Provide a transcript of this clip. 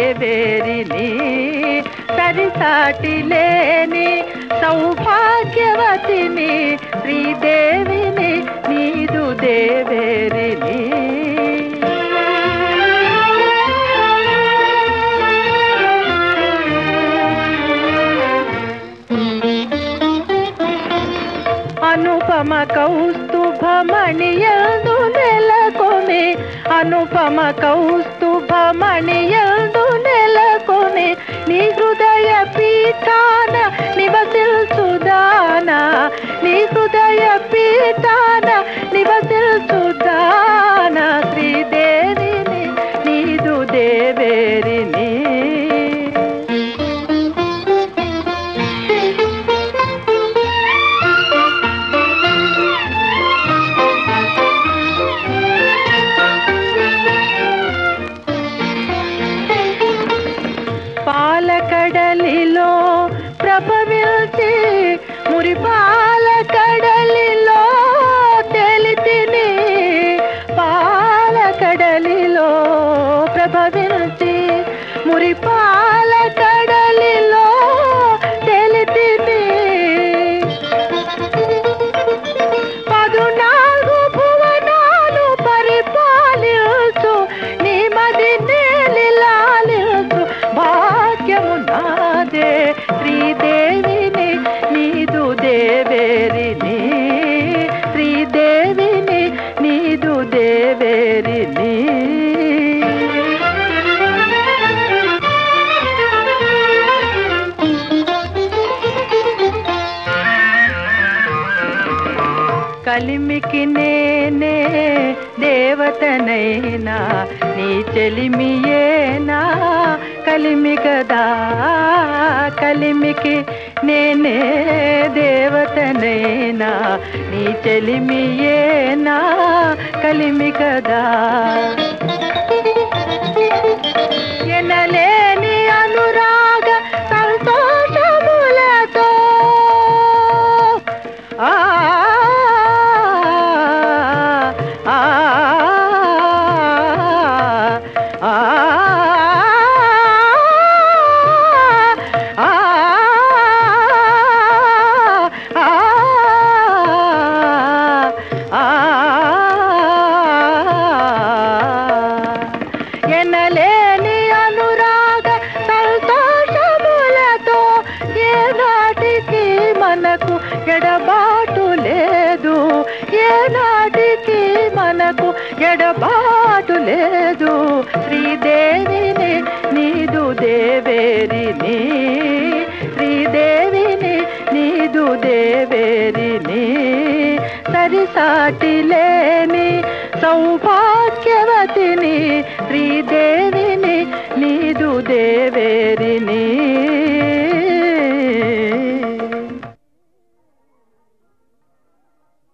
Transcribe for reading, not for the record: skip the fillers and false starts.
దేవేరిని సరిసాటి లేని సౌభాగ్యవతిని శ్రీదేవిని నీదు దేవేరిని అనుపమ కౌస్తుభమణియందు నెలకొని అనుపమ కౌస్తుభమణియందు నెలకొని నీ హృదయ పీఠాన నివసిల్చుదానా నీ హృదయ పీఠాన నివసిల్చుదానా శ్రీదేవిని నీదు దేవేరిని పాలకడలిలో ప్రభవిల్చి మురిపాల కడలిలో తెలితిని పాలకడలిలో ప్రభవిల్చి మురిపాల కడలిలో తెలితిని 14 భువనాలు పరిపాలించు నీ మది నేలిలాలించు భాగ్యము నాదే శ్రీదేవిని నీదు దేవేరిని శ్రీదేవిని నీదు దేవేరిని కలిమికి నేనే దేవతనైనా నీ చెలిమియేనా కలిమి కదా కలిమికి నేనే దేవతనైనా నీ చెలిమియేనా కలిమి కదా ఎనలేని అనురాగ సంతోషములతో ఎనలేని అనురాగ సంతోషములతో ఏనాటికి మనకు ఎడబాటు లేదు ఏనాటికి మనకు ఎడబాటు లేదు శ్రీదేవిని నీదు దేవేరిని శ్రీదేవిని నీదు దేవేరిని సరిసాటి లేని సౌభాగ్యవతిని శ్రీదేవిని నీదు దేవేరిని